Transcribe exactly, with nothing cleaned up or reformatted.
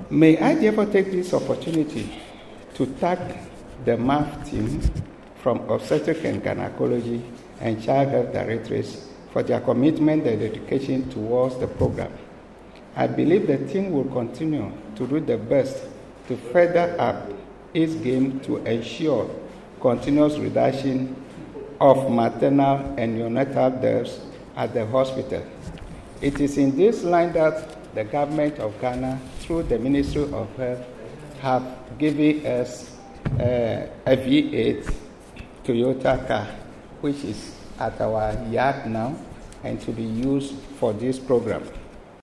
May I therefore take this opportunity to thank the M A F team from Obstetric and Gynecology and Child Health Directorates for their commitment and dedication towards the program. I believe the team will continue to do the best to further up its game to ensure continuous reduction of maternal and neonatal deaths at the hospital. It is in this line that the government of Ghana, through the Ministry of Health, have given us uh, a V eight Toyota car, which is at our yard now and to be used for this program.